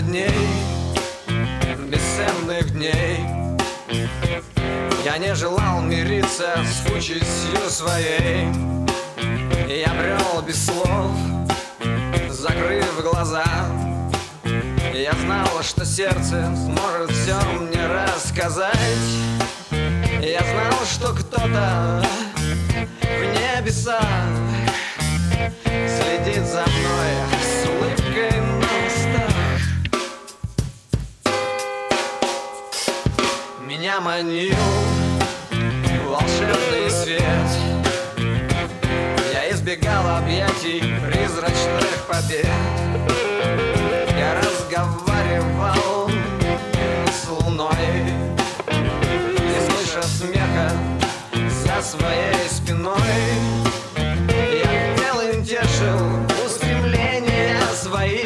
дней, бесценных дней. Я не желал мириться с участью своей. Я брел без слов, закрыв глаза. Я знал, что сердце сможет все мне рассказать. Я знал, что кто-то в небесах следит за мной с улыбкой на устах. Меня манил волшебный свет. Я избегал объятий призрачных побед. Я разговаривал с луной, не слыша смеха за своей спиной. Я белым тешил устремления свои,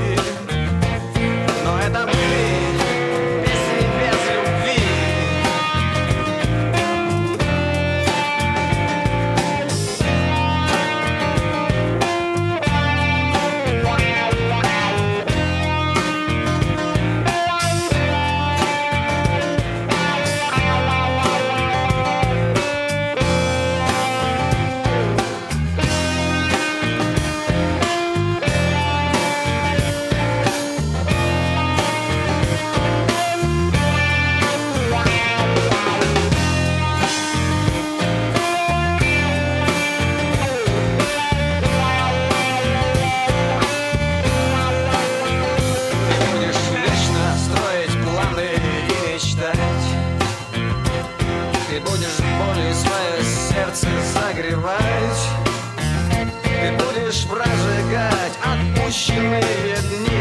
но это были песни без любви. Ты будешь болью свое сердце согревать. Ты будешь прожигать отпущенные дни.